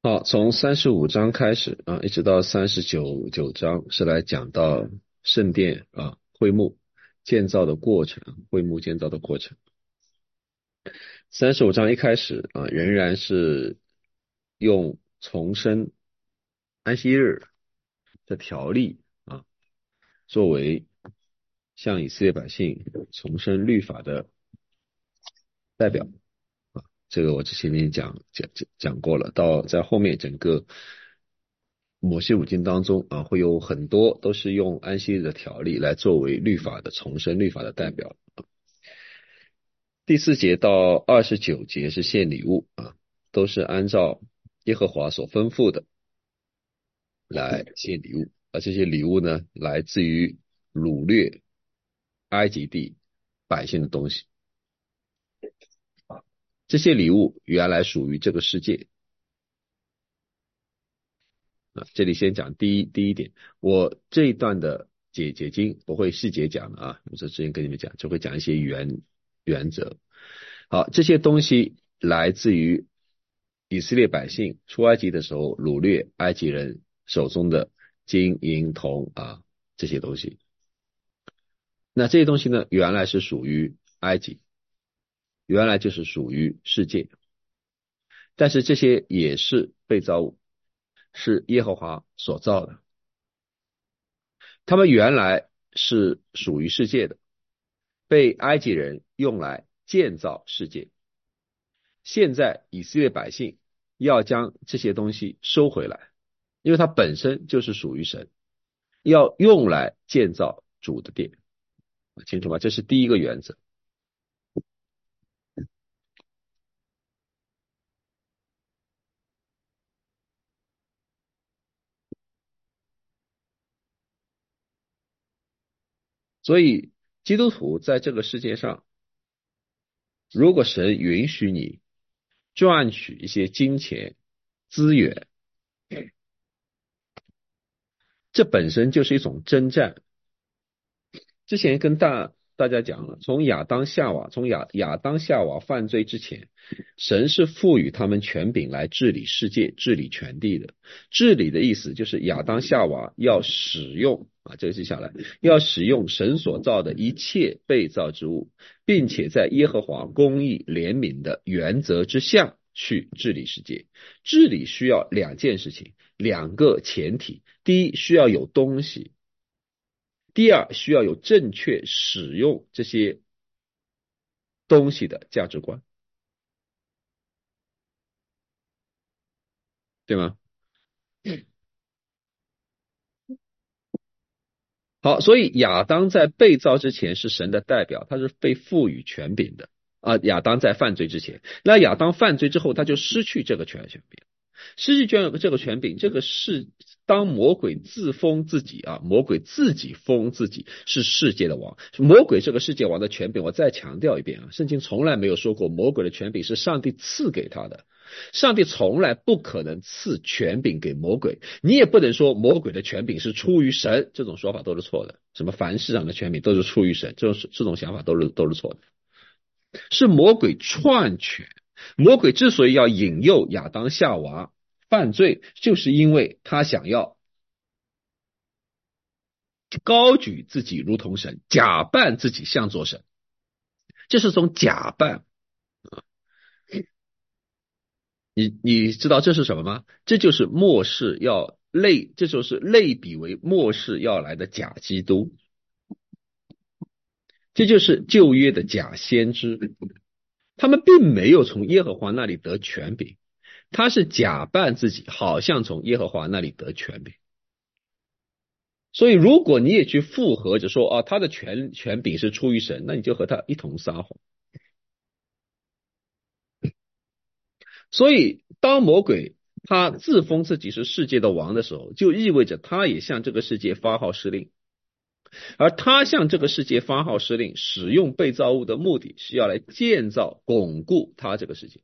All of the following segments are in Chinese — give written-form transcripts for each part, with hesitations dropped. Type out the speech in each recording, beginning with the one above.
好，从35章开始啊，一直到39章是来讲到圣殿啊会幕建造的过程，会幕建造的过程。35章一开始啊，仍然是用重申安息日的条例啊，作为向以色列百姓重申律法的代表。这个我之前已经讲过了，在后面整个摩西五经当中啊，会有很多都是用安息日的条例来作为律法的重申、律法的代表。第4节到29节是献礼物啊，都是按照耶和华所吩咐的来献礼物，而这些礼物呢，来自于掳掠埃及地百姓的东西。这些礼物原来属于这个世界。这里先讲第一点，我这一段的解经不会细节讲的啊，我之前跟你们讲，就会讲一些原则。好，这些东西来自于以色列百姓出埃及的时候掳掠埃及人手中的金银铜啊这些东西。那这些东西呢，原来是属于埃及，原来就是属于世界，但是这些也是被造物，是耶和华所造的。他们原来是属于世界的，被埃及人用来建造世界。现在以色列百姓要将这些东西收回来，因为它本身就是属于神，要用来建造主的殿。清楚吗？这是第一个原则。所以基督徒在这个世界上，如果神允许你赚取一些金钱资源，这本身就是一种征战。之前跟大家讲了，从亚当夏娃，从亚当夏娃犯罪之前，神是赋予他们权柄来治理世界、治理全地的。治理的意思就是亚当夏娃要使用啊，这个记下来，要使用神所造的一切被造之物，并且在耶和华公义怜悯的原则之下去治理世界。治理需要两件事情，两个前提：第一，需要有东西。第二，需要有正确使用这些东西的价值观，对吗？好，所以亚当在被造之前是神的代表，他是被赋予权柄的啊。亚当在犯罪之前，那亚当犯罪之后，他就失去这个权柄，失去这个权柄，这个是当魔鬼自封自己啊，魔鬼自己封自己是世界的王，魔鬼这个世界王的权柄，我再强调一遍啊，圣经从来没有说过魔鬼的权柄是上帝赐给他的。上帝从来不可能赐权柄给魔鬼，你也不能说魔鬼的权柄是出于神，这种说法都是错的。什么凡世上的权柄都是出于神，这种想法都是错的。是魔鬼篡权，魔鬼之所以要引诱亚当夏娃犯罪，就是因为他想要高举自己如同神，假扮自己像做神，这是种假扮。你知道这是什么吗？这就是这就是类比为末世要来的假基督，这就是旧约的假先知。他们并没有从耶和华那里得权柄，他是假扮自己，好像从耶和华那里得权柄。所以，如果你也去附和着说啊，他的权柄是出于神，那你就和他一同撒谎。所以，当魔鬼他自封自己是世界的王的时候，就意味着他也向这个世界发号施令。而他向这个世界发号施令，使用被造物的目的是要来建造、巩固他这个世界。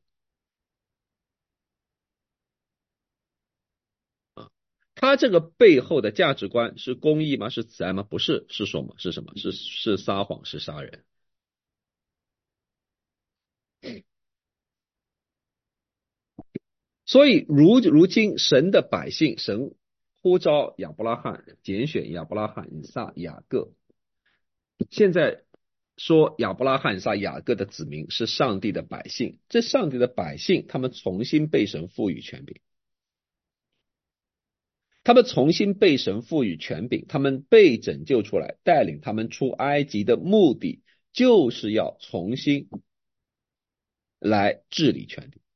他这个背后的价值观是公义吗？是慈爱吗？不是，是什么？是什么？是撒谎，是杀人。 所以如今神的百姓，神呼召亚伯拉罕，拣选亚伯拉罕、以撒、雅各。现在说亚伯拉罕、以撒、雅各的子民是上帝的百姓，这上帝的百姓，他们重新被神赋予权柄，他们重新被神赋予权柄，他们被拯救出来，带领他们出埃及的目的，就是要重新来治理全地，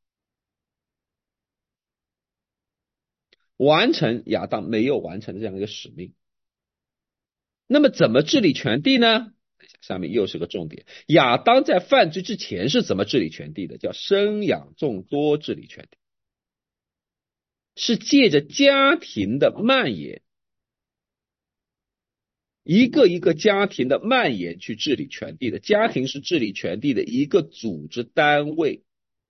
完成亚当没有完成的这样一个使命。那么怎么治理全地呢？下面又是个重点。亚当在犯罪之前是怎么治理全地的？叫生养众多治理全地，是借着家庭的蔓延，一个一个家庭的蔓延去治理全地的。家庭是治理全地的一个组织单位。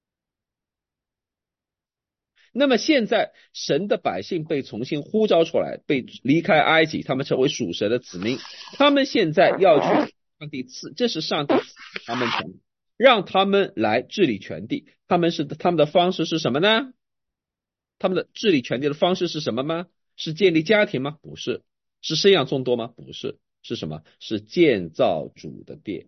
那么现在神的百姓被重新呼召出来，被离开埃及，他们成为属神的子民，他们现在要去上帝赐，这是上帝赐他们权，让他们来治理全地。他们的方式是什么呢？他们的治理全地的方式是什么吗？是建立家庭吗？不是。是生养众多吗？不是。是什么？是建造主的殿。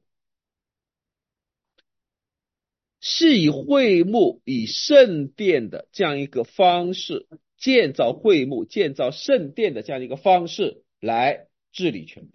是以会幕、以圣殿的这样一个方式，建造会幕、建造圣殿的这样一个方式来治理全地。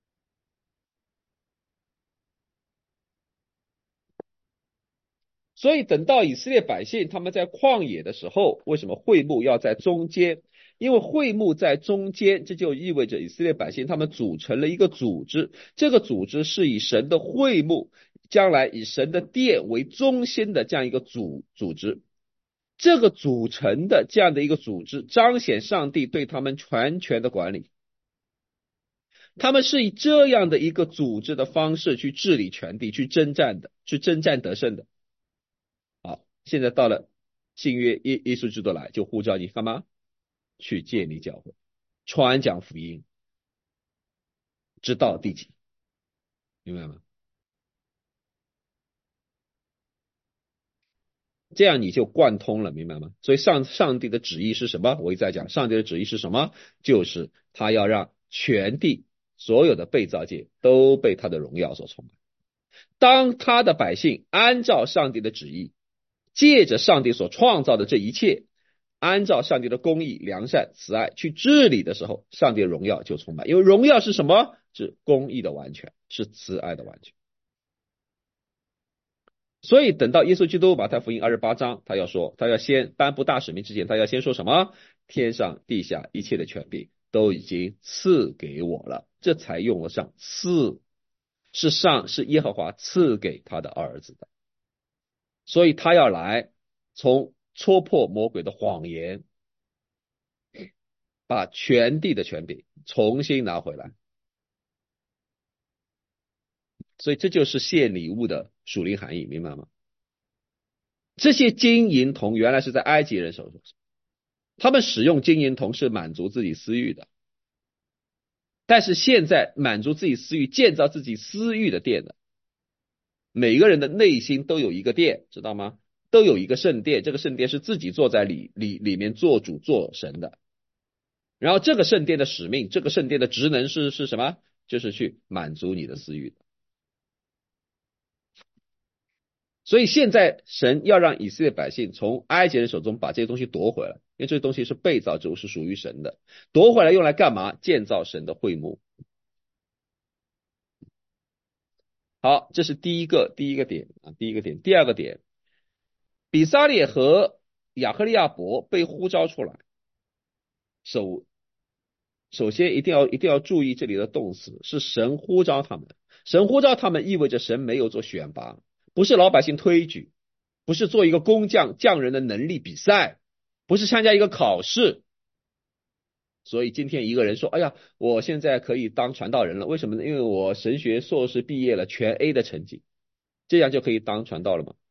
所以等到以色列百姓他们在旷野的时候，为什么会幕要在中间？因为会幕在中间，这就意味着以色列百姓他们组成了一个组织，这个组织是以神的会幕，将来以神的殿为中心的这样一个组织。这个组成的这样的一个组织，彰显上帝对他们全权的管理。他们是以这样的一个组织的方式去治理全地，去征战得胜的。好，现在到了新约耶稣基督来，就呼召你干嘛？去建立教会，传讲福音，直到地极，明白吗？这样你就贯通了，明白吗？所以上帝的旨意是什么？我一再讲，上帝的旨意是什么？就是他要让全地所有的被造界都被他的荣耀所充满。当他的百姓按照上帝的旨意，借着上帝所创造的这一切，按照上帝的公义、良善、慈爱去治理的时候，上帝的荣耀就充满。因为荣耀是什么？是公义的完全，是慈爱的完全。所以等到耶稣基督马太福音28章，他要先颁布大使命之前，他要先说什么？天上地下一切的权柄都已经赐给我了，这才用得上赐，是耶和华赐给他的儿子的。所以他要来从戳破魔鬼的谎言，把全地的权柄重新拿回来。所以这就是献礼物的属灵含义，明白吗？这些金银铜原来是在埃及人手中，他们使用金银铜是满足自己私欲的，但是现在满足自己私欲、建造自己私欲的殿的，每个人的内心都有一个殿，知道吗？都有一个圣殿，这个圣殿是自己坐在里面做主做神的。然后这个圣殿的使命，这个圣殿的职能是什么？就是去满足你的私欲的。所以现在神要让以色列百姓从埃及人手中把这些东西夺回来，因为这些东西是被造之物，是属于神的。夺回来用来干嘛？建造神的会幕。好，这是第一个点啊，第一个点。第二个点，比撒列和亚赫利亚伯被呼召出来，首先一定要注意这里的动词是神呼召他们，神呼召他们意味着神没有做选拔，不是老百姓推举，不是做一个工匠匠人的能力比赛，不是参加一个考试。所以今天一个人说，哎呀，我现在可以当传道人了，为什么呢？因为我神学硕士毕业了，全 A 的成绩，这样就可以当传道了吗？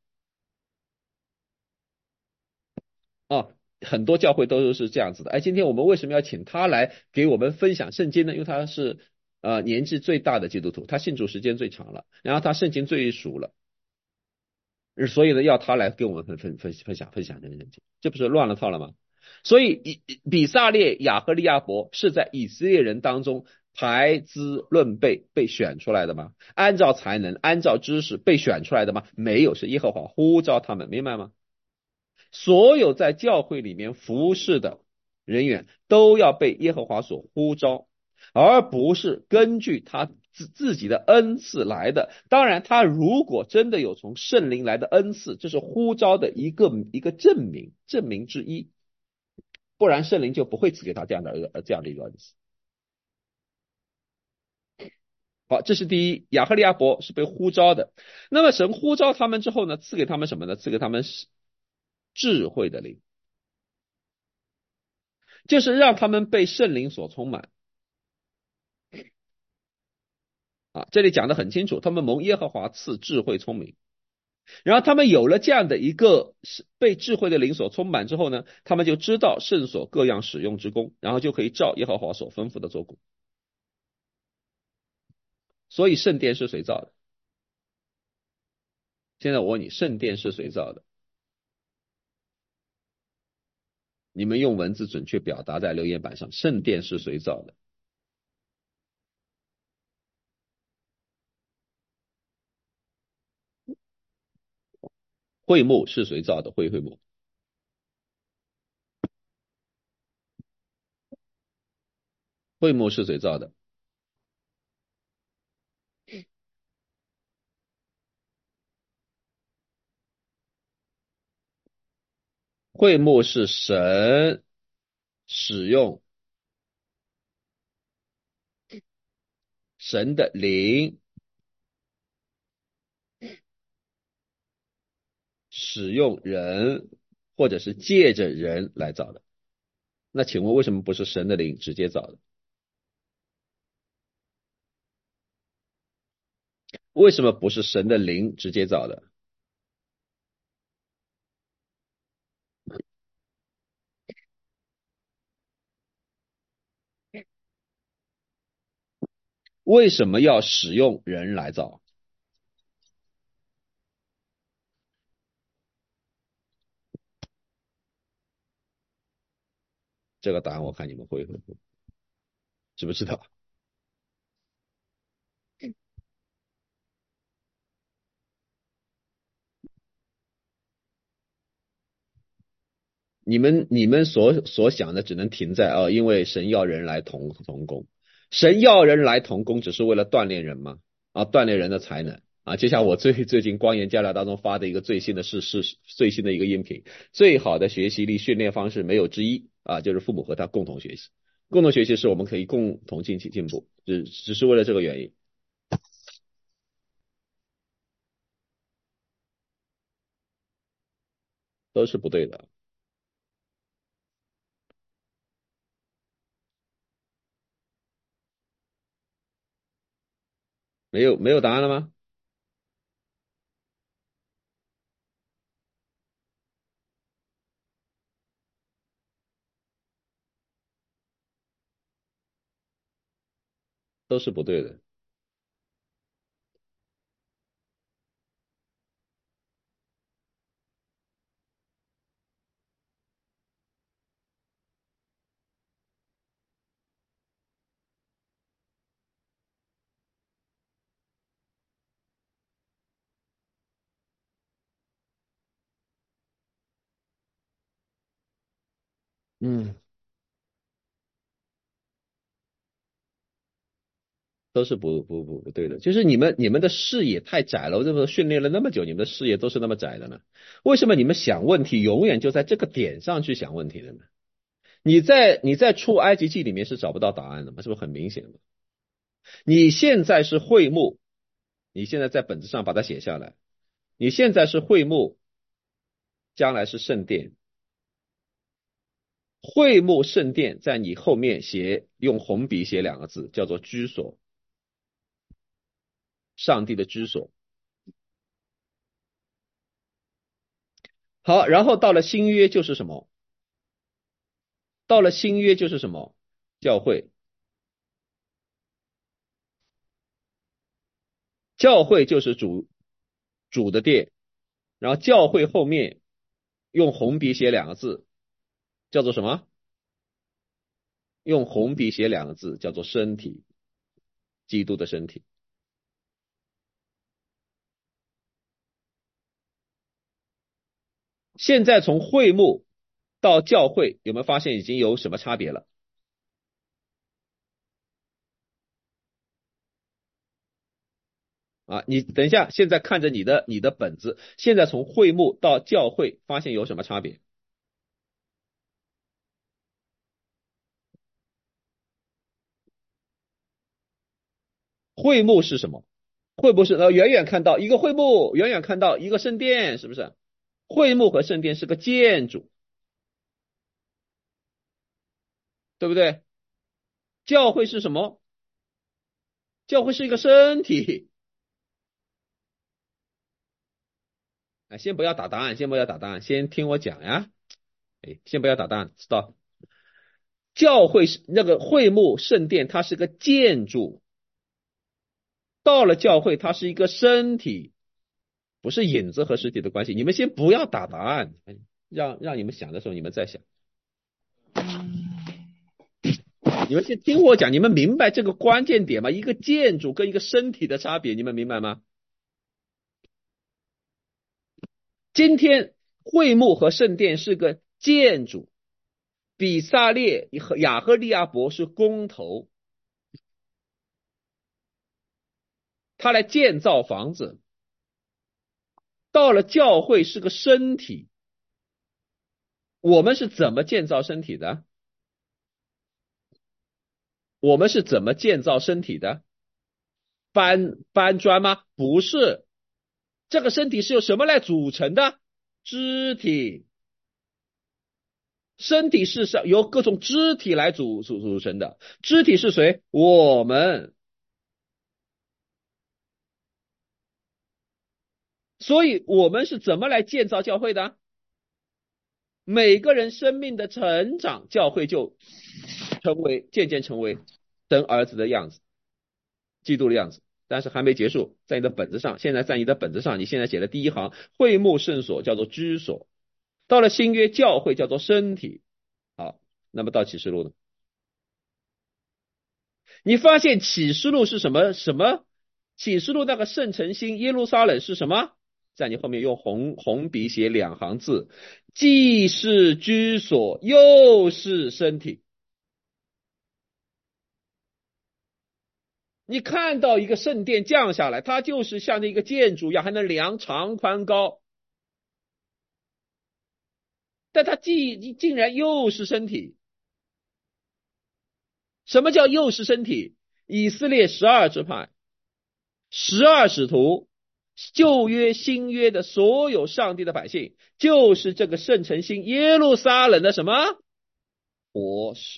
很多教会都是这样子的。今天我们为什么要请他来给我们分享圣经呢？因为他是年纪最大的基督徒，他信主时间最长了，然后他圣经最熟了。 所以呢，要他来给我们分享这个圣经，这不是乱了套了吗？所以比萨列、亚和利亚伯是在以色列人当中排资论辈被选出来的吗？按照才能、按照知识被选出来的吗？没有，是耶和华呼召他们，明白吗？所有在教会里面服侍的人员都要被耶和华所呼召，而不是根据他自己的恩赐来的。当然，他如果真的有从圣灵来的恩赐，这是呼召的一个证明之一，不然圣灵就不会赐给他这样的一个恩赐。好，这是第一，亚赫利亚伯是被呼召的。那么神呼召他们之后呢，赐给他们什么呢？赐给他们智慧的灵，就是让他们被圣灵所充满。啊，这里讲的很清楚，他们蒙耶和华赐智慧聪明，然后他们有了这样的一个被智慧的灵所充满之后呢，他们就知道圣所各样使用之功，然后就可以照耶和华所吩咐的做工。所以圣殿是谁造的？现在我问你，圣殿是谁造的？你们用文字准确表达在留言板上，圣殿是谁造的？会幕是谁造的？会幕，会幕是谁造的？会幕是神使用神的灵，使用人或者是借着人来造的。那请问为什么不是神的灵直接造的？为什么不是神的灵直接造的？为什么要使用人来造？这个答案我看你们会知不知道？你们所想的只能停在因为神要人来同工，神要人来同工，只是为了锻炼人吗？锻炼人的才能啊！就像我最近光言加聊当中发的一个最新的一个音频，最好的学习力训练方式没有之一啊，就是父母和他共同学习，共同学习是我们可以共同进步，只是为了这个原因，都是不对的。没有答案了吗？都是不对的。嗯，都是不对的，就是你们的视野太窄了。为什么训练了那么久，你们的视野都是那么窄的呢？为什么你们想问题永远就在这个点上去想问题的呢？你在出埃及记里面是找不到答案的吗？是不是很明显的？你现在是会幕，你现在在本子上把它写下来。你现在是会幕，将来是圣殿。会幕圣殿在你后面用红笔写两个字，叫做居所，上帝的居所。好，然后到了新约就是什么？到了新约就是什么？教会，教会就是主的殿， 然后教会后面用红笔写两个字，叫做什么？用红笔写两个字，叫做身体，基督的身体。现在从会幕到教会，有没有发现已经有什么差别了？啊，你等一下，现在看着你的本子，现在从会幕到教会，发现有什么差别？会幕是什么？会幕是远远看到一个会幕，远远看到一个圣殿，是不是？会幕和圣殿是个建筑，对不对？教会是什么？教会是一个身体。啊，先不要打答案，先不要打答案，先听我讲呀。哎，先不要打答案，知道？教会是那个会幕圣殿，它是个建筑。到了教会，它是一个身体，不是影子和实体的关系。你们先不要打答案，让你们想的时候你们再想。你们先听我讲，你们明白这个关键点吗？一个建筑跟一个身体的差别，你们明白吗？今天会幕和圣殿是个建筑，比萨列和亚赫利亚伯是工头，他来建造房子。到了教会是个身体，我们是怎么建造身体的？我们是怎么建造身体的？搬砖吗？不是，这个身体是由什么来组成的？肢体。身体是由各种肢体来组成的。肢体是谁？我们。所以我们是怎么来建造教会的？每个人生命的成长，教会就渐渐成为神儿子的样子，基督的样子。但是还没结束，在你的本子上，现在在你的本子上，你现在写的第一行，会幕圣所叫做居所，到了新约教会叫做身体。好，那么到启示录呢？你发现启示录是什么？启示录那个圣城星耶路撒冷是什么？在你后面用红笔写两行字，既是居所，又是身体。你看到一个圣殿降下来，它就是像那个建筑一样，还能量长宽高，但它竟然又是身体。什么叫又是身体？以色列12支派、12使徒、旧约新约的所有上帝的百姓，就是这个圣城星耶路撒冷的什么活石？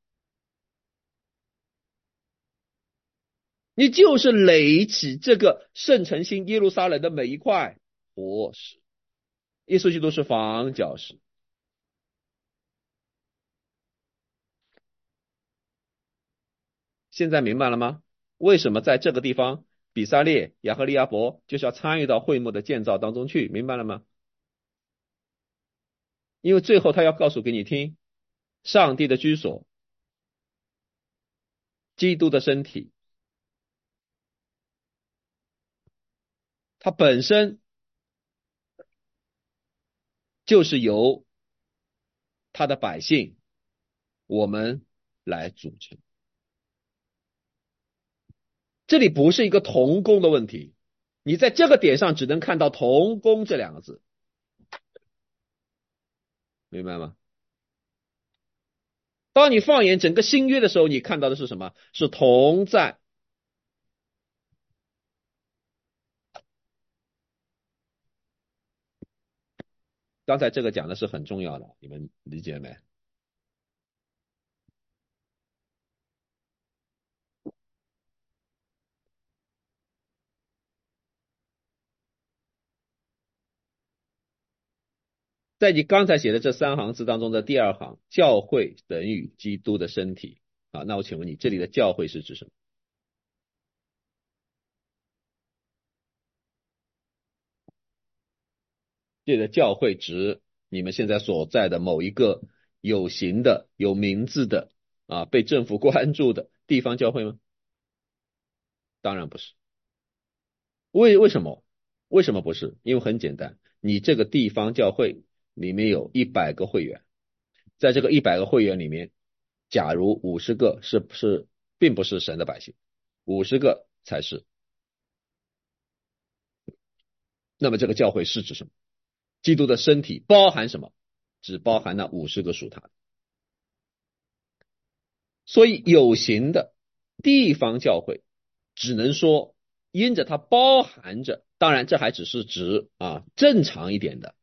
你就是垒起这个圣城星耶路撒冷的每一块活石。耶稣基督是房角石。现在明白了吗？为什么在这个地方比撒列、亚和利亚伯就是要参与到会幕的建造当中去？明白了吗？因为最后他要告诉给你听，上帝的居所，基督的身体，它本身就是由他的百姓我们来组成。这里不是一个同工的问题，你在这个点上只能看到同工这两个字，明白吗？当你放眼整个新约的时候，你看到的是什么？是同在。刚才这个讲的是很重要的，你们理解没？在你刚才写的这三行字当中的第二行，教会等于基督的身体啊。那我请问你，这里的教会是指什么？ 这个教会指你们现在所在的某一个有形的、有名字的被政府关注的地方教会吗？当然不是。为什么？为什么不是？因为很简单，你这个地方教会里面有100个会员，在这个100个会员里面，假如50个并不是神的百姓，50个才是，那么这个教会是指什么？基督的身体包含什么？只包含那50个属他的。所以有形的地方教会只能说因着它包含着，当然这还只是指正常一点的，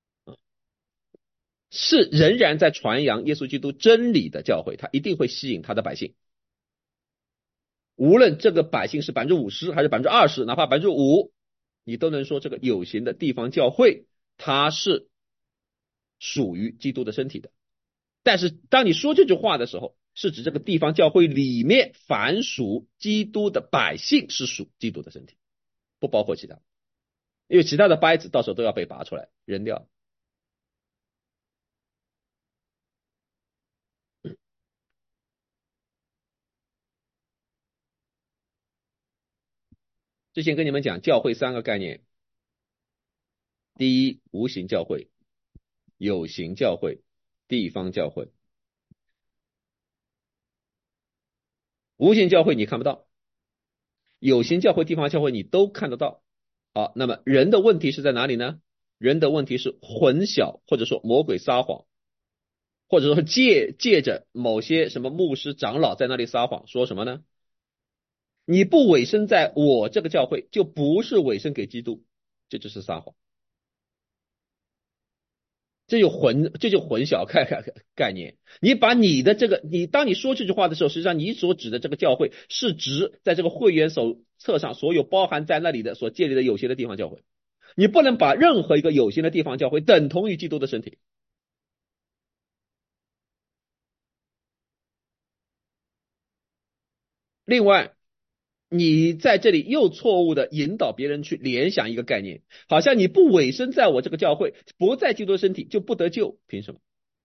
是仍然在传扬耶稣基督真理的教会，它一定会吸引他的百姓。无论这个百姓是50%还是20%，哪怕5%，你都能说这个有形的地方教会它是属于基督的身体的。但是当你说这句话的时候，是指这个地方教会里面凡属基督的百姓是属基督的身体，不包括其他，因为其他的掰子到时候都要被拔出来扔掉。之前跟你们讲教会3个概念，第一，无形教会、有形教会、地方教会。无形教会你看不到，有形教会、地方教会你都看得到。好，那么人的问题是在哪里呢？人的问题是混淆，或者说魔鬼撒谎，或者说借着某些什么牧师长老在那里撒谎，说什么呢？你不委身在我这个教会，就不是委身给基督，这就是撒谎。这就混淆概念。你把你的这个，当你说这句话的时候，实际上你所指的这个教会是指在这个会员手册上所有包含在那里的所建立的有形的地方教会。你不能把任何一个有形的地方教会等同于基督的身体。另外，你在这里又错误的引导别人去联想一个概念，好像你不委身在我这个教会，不在基督的身体就不得救，凭什么？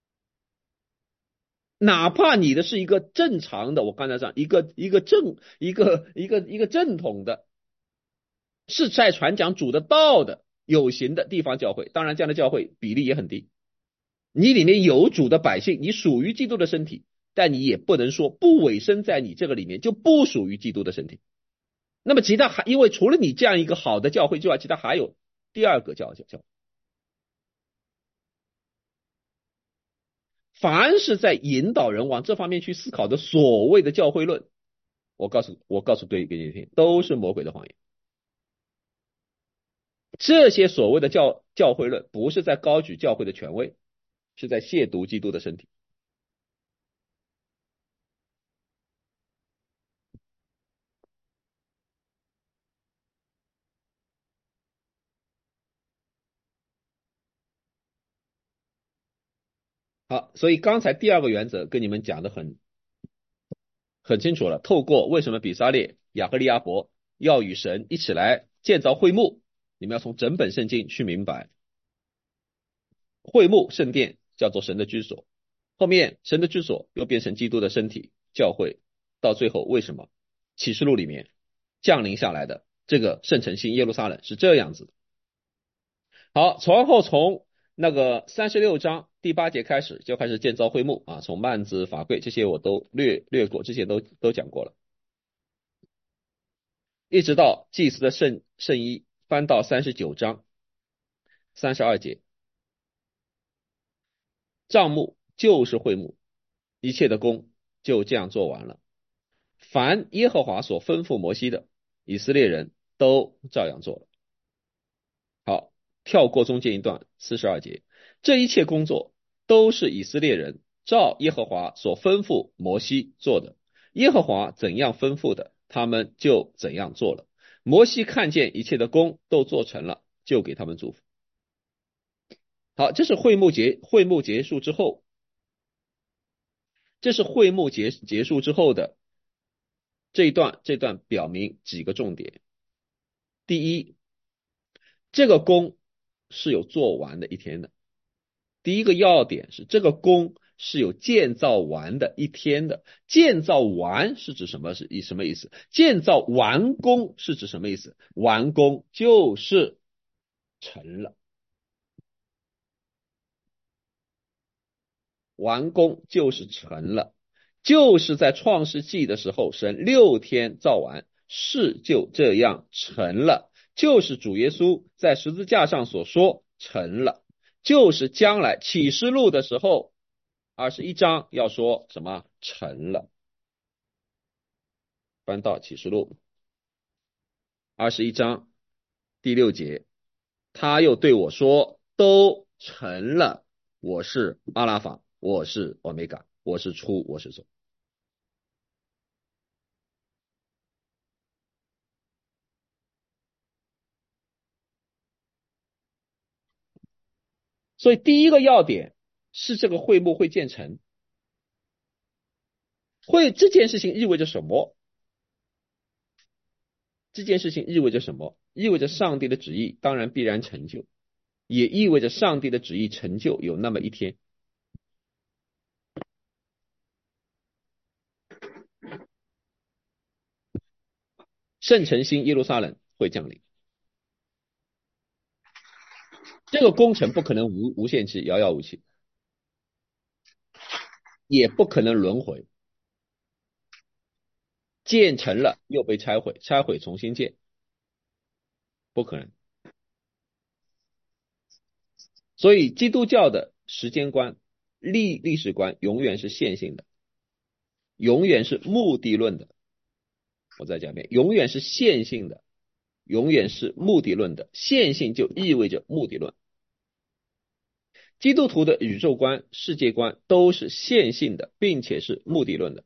哪怕你的是一个正常的，我刚才讲一个正统的，是在传讲主的道的有形的地方教会，当然这样的教会比例也很低。你里面有主的百姓，你属于基督的身体，但你也不能说不委身在你这个里面就不属于基督的身体。那么其他因为除了你这样一个好的教会之外，其他还有第二个教。凡是在引导人往这方面去思考的所谓的教会论，我告诉对给你听，都是魔鬼的谎言。这些所谓的教会论，不是在高举教会的权威，是在亵渎基督的身体。好，所以刚才第二个原则跟你们讲的很清楚了。透过为什么比撒列、亚赫利亚伯要与神一起来建造会幕，你们要从整本圣经去明白，会幕圣殿叫做神的居所，后面神的居所又变成基督的身体教会，到最后为什么启示录里面降临下来的这个圣城新耶路撒冷是这样子的。好，从那个36章第8节开始就开始建造会幕从幔子、法柜这些我都略过，这些都讲过了，一直到祭司的圣衣，翻到39章32节，帐幕就是会幕，一切的工就这样做完了。凡耶和华所吩咐摩西的，以色列人都照样做了。好，跳过中间一段42节，这一切工作都是以色列人照耶和华所吩咐摩西做的，耶和华怎样吩咐的，他们就怎样做了。摩西看见一切的工都做成了，就给他们祝福。好，这是会幕结束之后，这是会幕结束之后的这段表明几个重点。第一，这个工是有做完的一天的。第一个要点是这个工是有建造完的一天的。建造完是指什么？是什么意思？建造完工是指什么意思？完工就是成了，完工就是成了，就是在创世纪的时候，神6天造完，事就这样成了，就是主耶稣在十字架上所说成了，就是将来启示录的时候21章要说什么成了。翻到启示录21章第6节，他又对我说，都成了，我是阿拉法，我是欧米伽，我是初，我是终。所以第一个要点是这个会幕会建成，这件事情意味着什么？这件事情意味着什么？意味着上帝的旨意当然必然成就，也意味着上帝的旨意成就有那么一天，圣城新耶路撒冷会降临。这个工程不可能无限期遥遥无期，也不可能轮回，建成了又被拆毁，拆毁重新建，不可能。所以基督教的时间观、历史观永远是线性的，永远是目的论的。我再讲一遍，永远是线性的，永远是目的论的。线性就意味着目的论。基督徒的宇宙观、世界观都是线性的，并且是目的论的。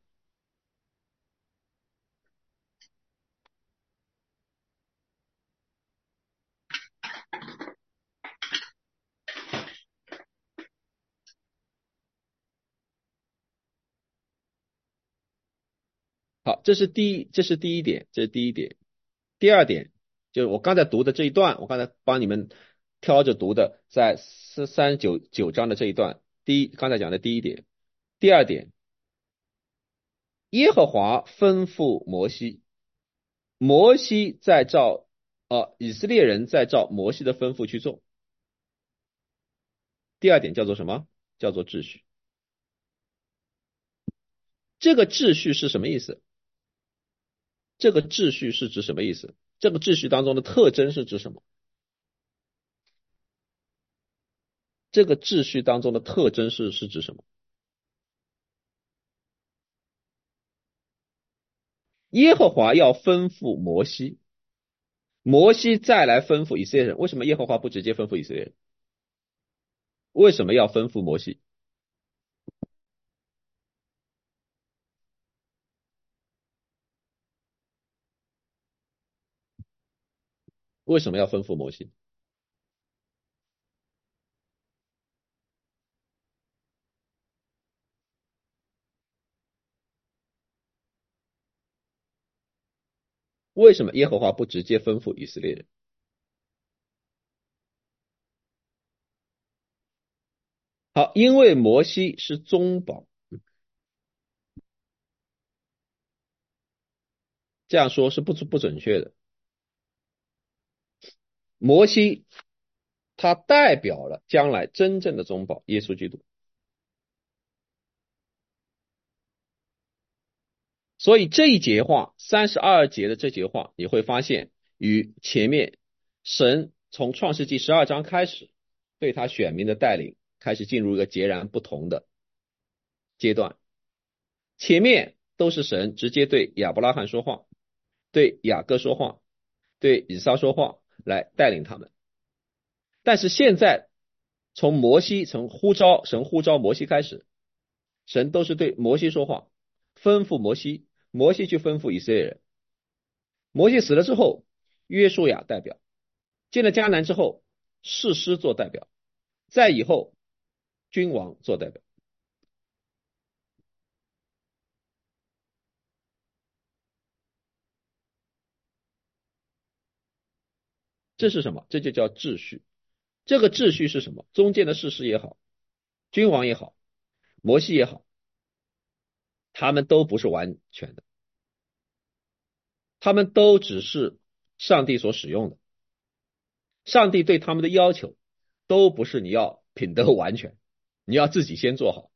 好，这是第一点，这是第一点。第二点就是我刚才读的这一段，我刚才帮你们挑着读的，在39章的这一段，刚才讲的第一点。第二点，耶和华吩咐摩西，摩西在照以色列人在照摩西的吩咐去做。第二点叫做什么？叫做秩序。这个秩序是什么意思？这个秩序是指什么意思？这个秩序当中的特征是指什么？这个秩序当中的特征是指什么？耶和华要吩咐摩西，摩西再来吩咐以色列人。为什么耶和华不直接吩咐以色列人？为什么要吩咐摩西？为什么要吩咐摩西？为什么耶和华不直接吩咐以色列人？好，因为摩西是中保。这样说是不准确的。摩西他代表了将来真正的中保耶稣基督，所以这一节话32节的这节话，你会发现与前面神从创世纪12章开始对他选民的带领开始进入一个截然不同的阶段。前面都是神直接对亚伯拉罕说话，对雅各说话，对以撒说话来带领他们。但是现在从神呼召摩西开始，神都是对摩西说话，吩咐摩西，摩西去吩咐以色列人。摩西死了之后，约书亚代表；进了迦南之后，士师做代表；再以后，君王做代表。这是什么？这就叫秩序。 这个秩序是什么？中间的士师也好，君王也好，摩西也好，他们都不是完全的，他们都只是上帝所使用的。上帝对他们的要求都不是你要品德完全，你要自己先做好。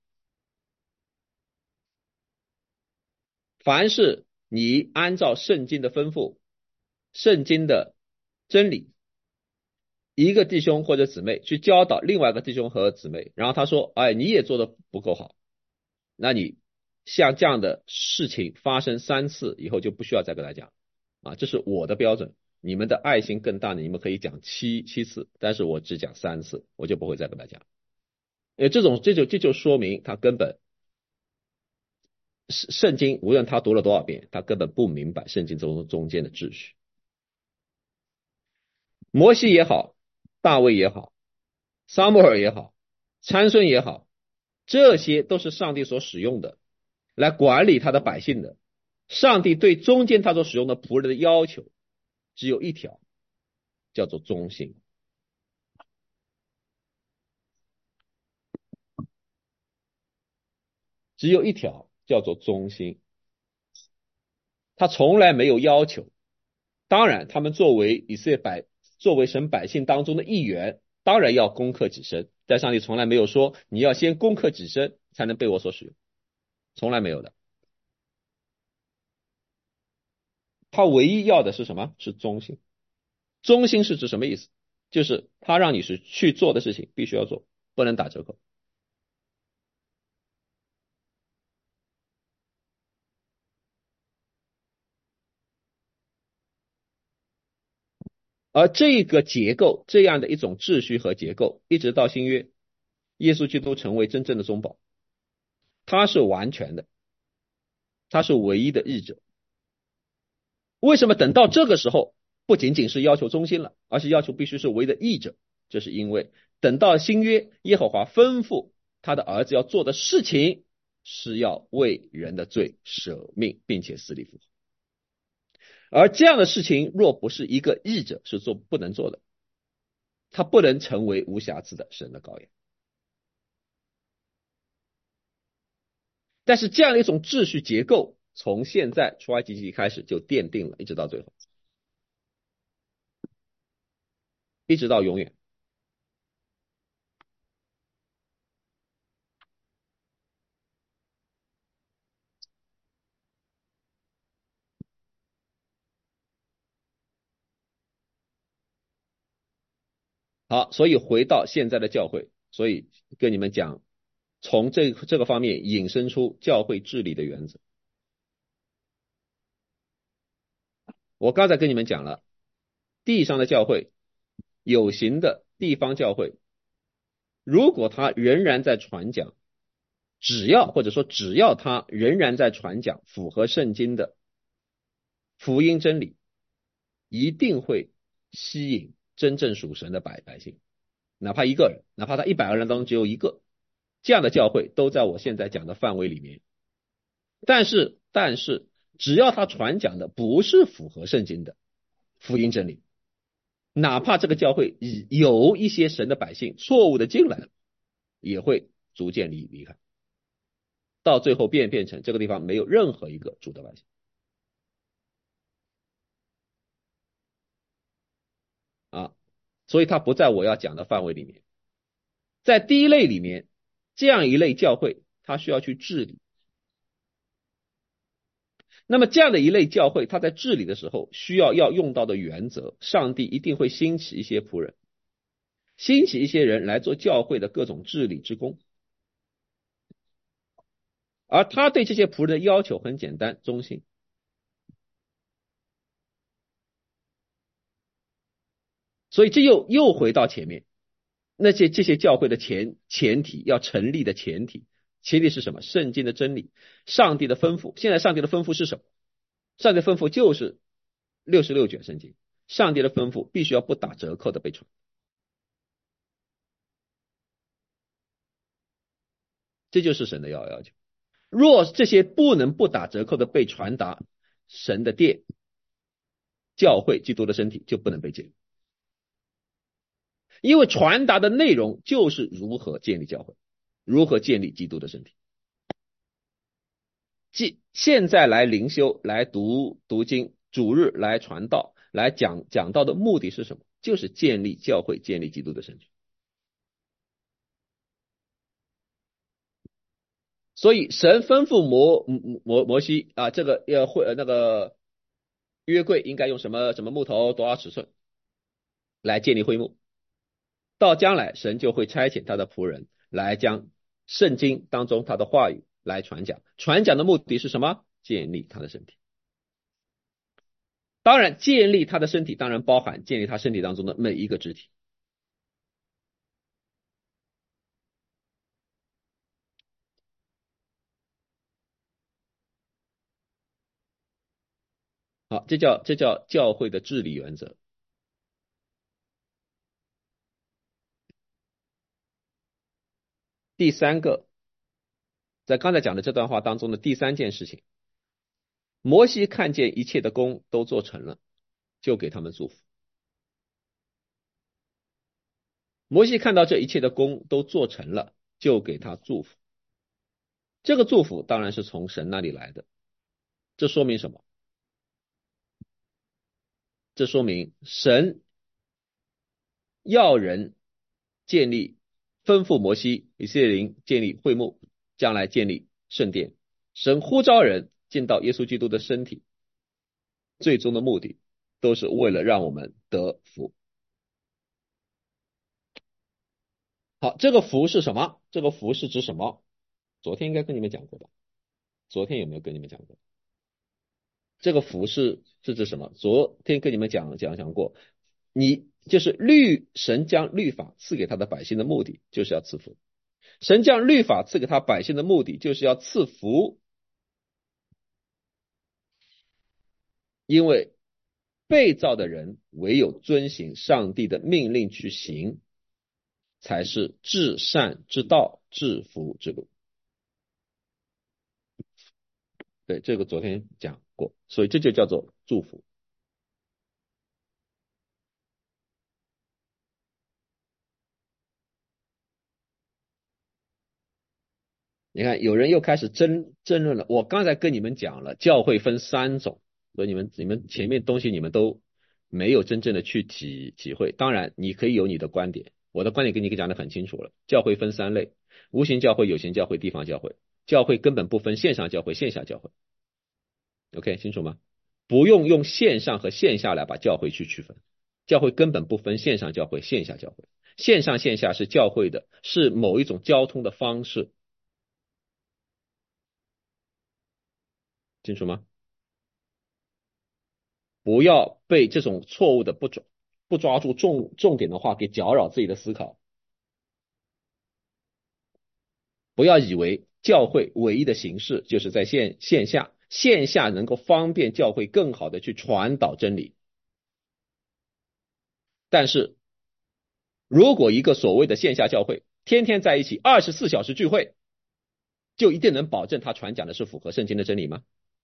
凡是你按照圣经的吩咐，圣经的真理，一个弟兄或者姊妹去教导另外一个弟兄和姊妹，然后他说，哎，你也做的不够好，那你像这样的事情发生3次以后就不需要再跟他讲啊，这是我的标准。你们的爱心更大的，你们可以讲七次，但是我只讲3次，我就不会再跟他讲。这就说明他根本圣经无论他读了多少遍，他根本不明白圣经中间的秩序。摩西也好，大卫也好，撒母耳也好，参孙也好，这些都是上帝所使用的来管理他的百姓的。上帝对中间他所使用的仆人的要求只有一条，叫做忠心。只有一条叫做忠心，他从来没有要求。当然他们作为作为神百姓当中的一员，当然要攻克己身，但上帝从来没有说你要先攻克己身才能被我所使用，从来没有的。他唯一要的是什么？是忠心。忠心是指什么意思？就是他让你是去做的事情必须要做，不能打折扣。而这个结构，这样的一种秩序和结构，一直到新约，耶稣基督成为真正的中保，他是完全的，他是唯一的义者。为什么等到这个时候不仅仅是要求忠心了，而是要求必须是唯一的义者？这是因为等到新约，耶和华吩咐他的儿子要做的事情是要为人的罪舍命，并且死里复活。而这样的事情若不是一个义者是不能做的，他不能成为无瑕疵的神的羔羊。但是这样的一种秩序结构，从现在出埃及记开始就奠定了，一直到最后，一直到永远。好，所以回到现在的教会，所以跟你们讲，从这个方面引申出教会治理的原则。我刚才跟你们讲了，地上的教会，有形的地方教会，如果他仍然在传讲，只要他仍然在传讲符合圣经的福音真理，一定会吸引真正属神的百姓，哪怕一个人，哪怕他100个人当中只有一个，这样的教会都在我现在讲的范围里面。但是只要他传讲的不是符合圣经的福音真理，哪怕这个教会有一些神的百姓错误的进来了，也会逐渐离开，到最后变成这个地方没有任何一个主的百姓啊，所以他不在我要讲的范围里面。在第一类里面，这样一类教会，他需要去治理。那么这样的一类教会，他在治理的时候需要用到的原则，上帝一定会兴起一些仆人，兴起一些人来做教会的各种治理之功。而他对这些仆人的要求很简单，忠心。所以这又回到前面，这些教会的前提要成立的前提是什么？圣经的真理，上帝的吩咐。现在上帝的吩咐是什么？上帝的吩咐就是66卷圣经，上帝的吩咐必须要不打折扣的被传，这就是神的要求。若这些不能不打折扣的被传达，神的殿、教会、基督的身体就不能被建立。 因为传达的内容就是如何建立教会，如何建立基督的身体。现在来灵修，来读经，主日来传道，来讲道的目的是什么？就是建立教会，建立基督的身体。所以神吩咐摩西啊，这个那个约柜应该用什么木头，多少尺寸来建立会幕。到将来神就会差遣他的仆人来将圣经当中他的话语来传讲，传讲的目的是什么？建立他的身体。当然建立他的身体当然包含建立他身体当中的每一个肢体。好，这叫教会的治理原则。第三个，在刚才讲的这段话当中的第三件事情，摩西看见一切的工都做成了，就给他们祝福。摩西看到这一切的工都做成了，就给他祝福。这个祝福当然是从神那里来的。这说明什么？这说明神要人建立，吩咐摩西以色列人建立会幕，将来建立圣殿。神呼召人进到耶稣基督的身体，最终的目的都是为了让我们得福。好，这个福是什么？这个福是指什么？昨天应该跟你们讲过吧？昨天有没有跟你们讲过？这个福是指什么？昨天跟你们讲过，你就是神将律法赐给他的百姓的目的，就是要赐福。神将律法赐给他百姓的目的，就是要赐福。因为被造的人唯有遵行上帝的命令去行，才是至善之道、至福之路。对，这个昨天讲过，所以这就叫做祝福。你看，有人又开始争论了。我刚才跟你们讲了，教会分三种，所以你们前面东西你们都没有真正的去体会。当然，你可以有你的观点，我的观点跟你讲的很清楚了。教会分三类：无形教会、有形教会、地方教会。教会根本不分线上教会、线下教会。OK， 清楚吗？不用线上和线下来把教会去区分。教会根本不分线上教会、线下教会。线上线下是教会的，是某一种交通的方式。清楚吗？不要被这种错误的不抓住重点的话给搅扰自己的思考。不要以为教会唯一的形式就是在线下，线下能够方便教会更好的去传导真理。但是如果一个所谓的线下教会天天在一起24小时聚会，就一定能保证他传讲的是符合圣经的真理吗？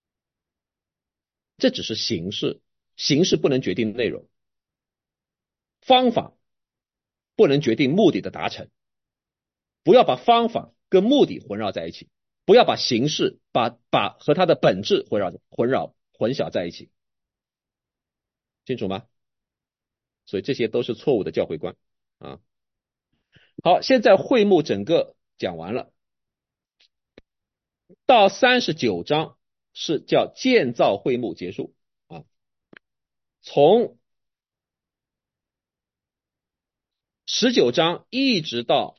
这只是形式，形式不能决定内容，方法不能决定目的的达成。不要把方法跟目的混淆在一起，不要把形式把和它的本质混淆在一起，清楚吗？所以这些都是错误的教会观啊。好，现在会幕整个讲完了，到39章是叫建造会幕结束啊。从19章一直到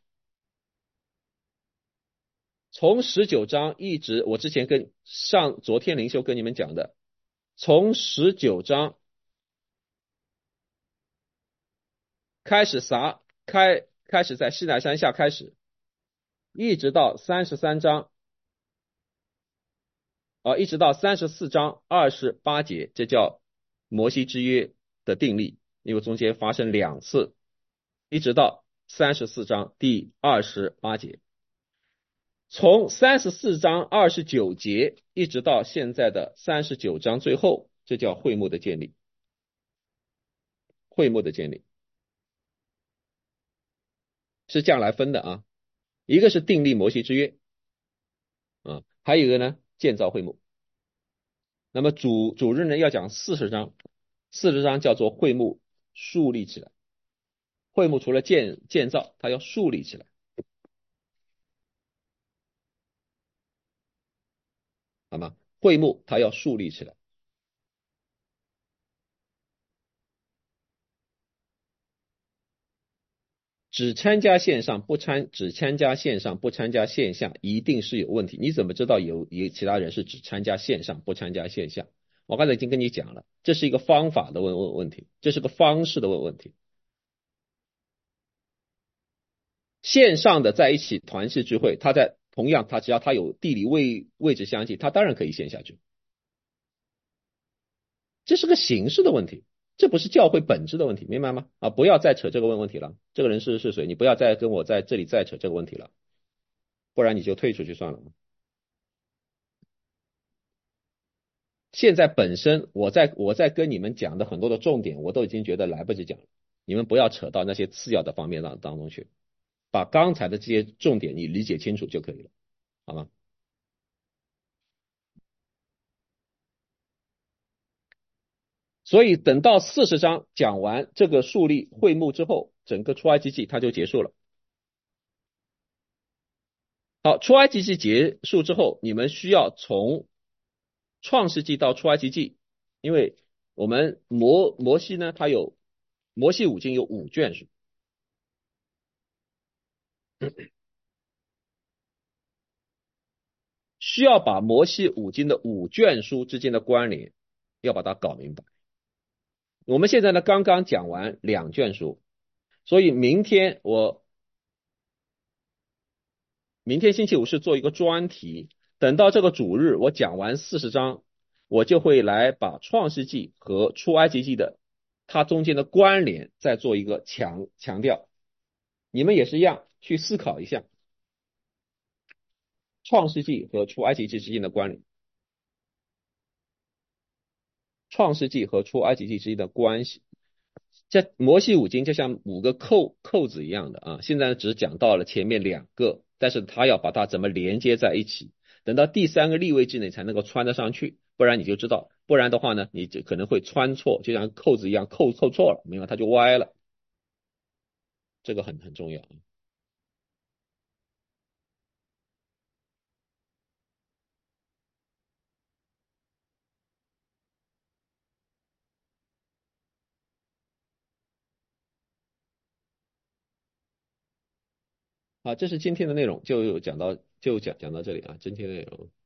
我之前昨天灵修跟你们讲的，从19章开始开始在西乃山下开始，一直到33章一直到34章28节，这叫摩西之约的订立，因为中间发生2次，一直到34章第28节。从34章29节一直到现在的39章最后，这叫会幕的建立。会幕的建立。 是这样来分的啊，一个是订立摩西之约啊，还有一个呢建造会幕。那么主日呢要讲40章，40章叫做会幕树立起来。会幕除了建造，它要树立起来，好吗？会幕它要树立起来。只参加线上不参加线下，一定是有问题。你怎么知道有其他人是只参加线上不参加线下？我刚才已经跟你讲了，这是一个方法的问题，这是个方式的问题。线上的在一起团式聚会，他在同样他只要他有地理位置相近，他当然可以线下聚。这是个形式的问题，这不是教会本质的问题，明白吗？啊，不要再扯这个问题了。这个人是谁？你不要再跟我在这里再扯这个问题了，不然你就退出去算了。现在本身我在跟你们讲的很多的重点，我都已经觉得来不及讲了，你们不要扯到那些次要的方面当中去，把刚才的这些重点你理解清楚就可以了，好吗？所以等到40章讲完这个树立会幕之后，整个出埃及记它就结束了。好，出埃及记结束之后，你们需要从创世纪到出埃及记，因为我们摩西呢，他有摩西五经有5卷书，需要把摩西五经的5卷书之间的关联要把它搞明白。我们现在呢刚刚讲完2卷书，所以明天星期五是做一个专题，等到这个主日我讲完40章，我就会来把创世纪和出埃及记的它中间的关联再做一个强调。你们也是一样去思考一下创世纪和出埃及记之间的关联，创世纪和出埃及记之间的关系。这摩西五经就像5个扣子一样的啊，现在只讲到了前面2个，但是他要把它怎么连接在一起，等到第3个立位制呢才能够穿得上去，不然你就知道，不然的话呢，你就可能会穿错，就像扣子一样扣错了，明白它就歪了，这个很重要啊。这是今天的内容，就讲到这里啊，今天的内容。